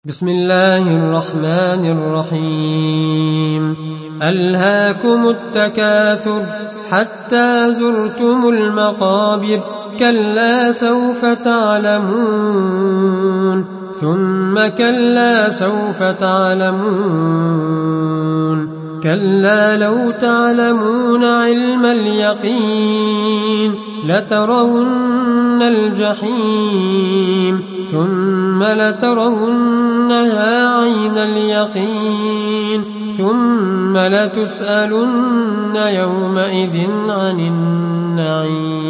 بسم الله الرحمن الرحيم ألهاكم التكاثر حتى زرتم المقابر كلا سوف تعلمون ثم كلا سوف تعلمون كلا لو تعلمون علم اليقين لترون الجحيم ثم لترونها عين اليقين ثم لتسألن يومئذ عن النعيم.